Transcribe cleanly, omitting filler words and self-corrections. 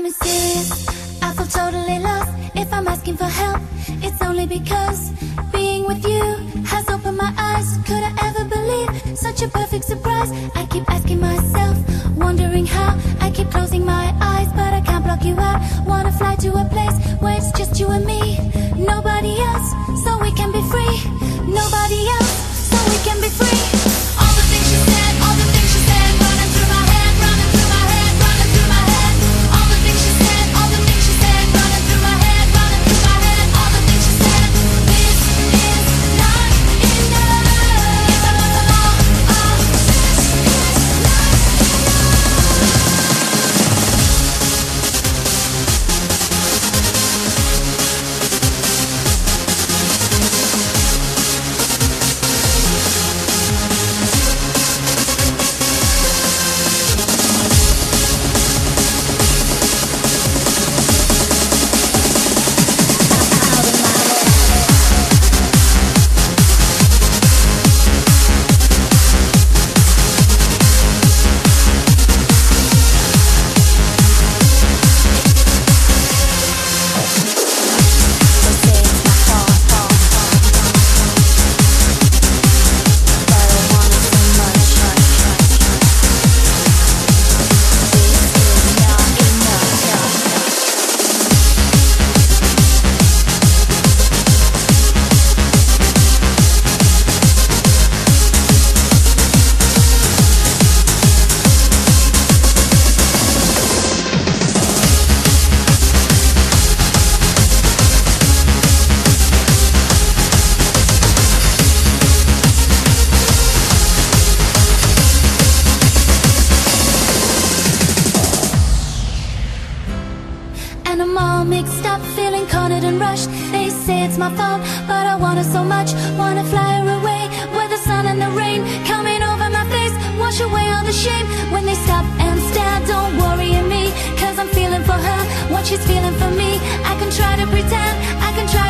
I'm serious, I feel totally lost. If I'm asking for help, it's only because being with you has opened my eyes. Could I ever believe such a perfect surprise? I keep asking myself, wondering how. I keep closing my eyes, but I can't block you out. Wanna fly to a place where it's just you and me. Nobody else, so we can be free. Nobody else, so we can be free. All the things you said, all the things you said, running through my head, running through my head, running through my head. All the things you said, all the things you said, running through my head, running through my head. All the things you said. This is not enough. It's all this is not and I'm all mixed up, feeling cornered and rushed. They say it's my fault, but I want her so much. Wanna fly her away, where the sun and the rain coming over my face, wash away all the shame. When they stop and stare, don't worry me, cause I'm feeling for her what she's feeling for me. I can try to pretend, I can try